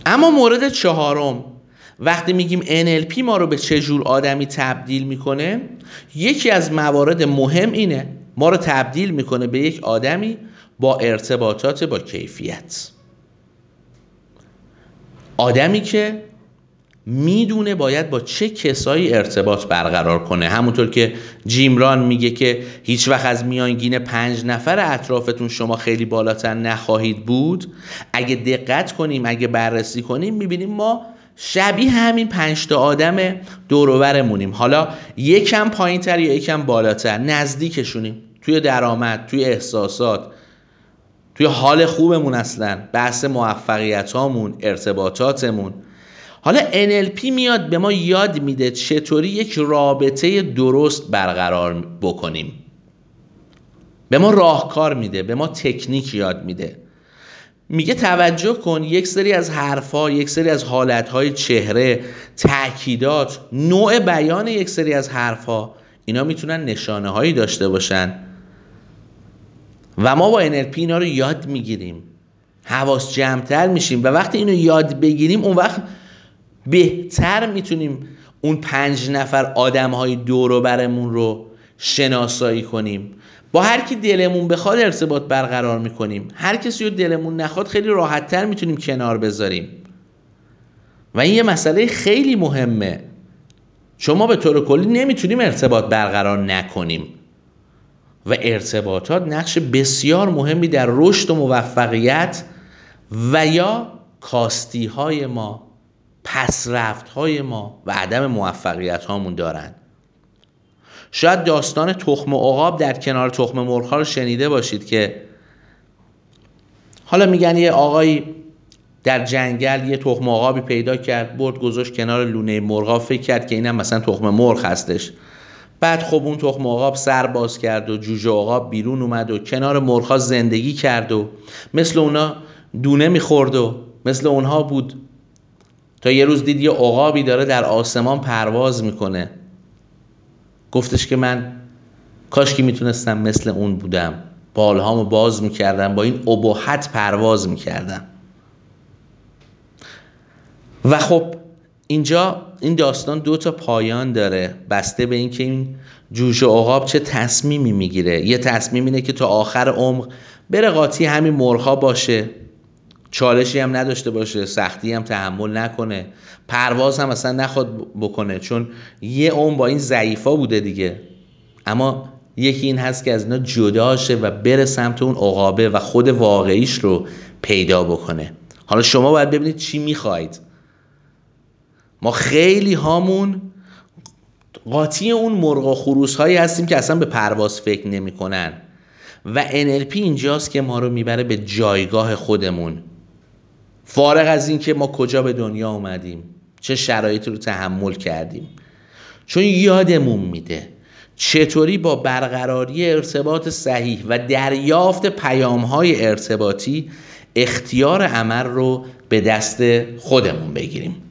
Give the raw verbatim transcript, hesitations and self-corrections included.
اما مورد چهارم، وقتی میگیم ان ال پی ما رو به چه جور آدمی تبدیل میکنه، یکی از موارد مهم اینه ما رو تبدیل میکنه به یک آدمی با ارتباطات با کیفیت، آدمی که میدونه باید با چه کسایی ارتباط برقرار کنه. همونطور که جیم ران میگه که هیچ وقت از میانگین پنج نفر اطرافتون شما خیلی بالاتر نخواهید بود. اگه دقت کنیم، اگه بررسی کنیم، میبینیم ما شبیه همین پنج تا آدم دور و برمونیم. حالا یکم پایین تر یا یکم بالاتر، نزدیکشونیم توی درآمد، توی احساسات، توی حال خوبمون، اصلا بحث موفقیت هامون، ارتباطاتمون. حالا ان ال پی میاد به ما یاد میده چطوری یک رابطه درست برقرار بکنیم، به ما راهکار میده، به ما تکنیک یاد میده. میگه توجه کن یک سری از حرفا، یک سری از حالتهای چهره، تأکیدات، نوع بیان یک سری از حرفا، اینا میتونن نشانه هایی داشته باشن و ما با ان ال پی اینا رو یاد میگیریم، حواس جمع‌تر میشیم و وقتی اینو یاد بگیریم اون وقت بهتر میتونیم اون پنج نفر آدم‌های دور و برمون رو شناسایی کنیم. با هر کی دلمون بخواد ارتباط برقرار میکنیم، هر کسی رو دلمون نخواد خیلی راحت‌تر میتونیم کنار بذاریم و این یه مسئله خیلی مهمه، چون ما به طور کلی نمیتونیم ارتباط برقرار نکنیم و ارتباطات نقش بسیار مهمی در رشد و موفقیت و یا کاستی های ما، پسرفت های ما و عدم موفقیت هامون دارن. شاید داستان تخم عقاب در کنار تخم مرغ ها رو شنیده باشید که حالا میگن یه آقایی در جنگل یه تخم عقابی پیدا کرد، برد گذاشت کنار لونه مرغا، فکر کرد که اینم مثلا تخم مرغ هستش. بعد خب اون تخم عقاب سر باز کرد و جوجه عقاب بیرون اومد و کنار مرغا زندگی کرد و مثل اونا دونه میخورد و مثل اونها بود تا یه روز دید یه عقابی داره در آسمان پرواز میکنه. گفتش که من کاش که میتونستم مثل اون بودم، بالهامو باز میکردم، با این ابهت پرواز میکردم. و خب اینجا این داستان دو تا پایان داره بسته به این که این جوجه عقاب چه تصمیمی میگیره. یه تصمیم اینه که تا آخر عمر بره قاطی همین مرغ‌ها باشه، چالشی هم نداشته باشه، سختی هم تحمل نکنه، پرواز هم اصلا نخواد بکنه چون یه عمر با این ضعیفا بوده دیگه. اما یکی این هست که از اینا جدا شه و بره سمت اون عقابه و خود واقعیش رو پیدا بکنه. حالا شما باید ببینید چی میخواید. ما خیلی هامون قاطی اون مرغ و خروس هایی هستیم که اصلا به پرواز فکر نمی کنن و ان ال پی اینجاست که ما رو میبره به جایگاه خودمون، فارغ از این که ما کجا به دنیا اومدیم، چه شرایطی رو تحمل کردیم، چون یادمون میده چطوری با برقراری ارتباط صحیح و دریافت پیام‌های ارتباطی اختیار عمل رو به دست خودمون بگیریم.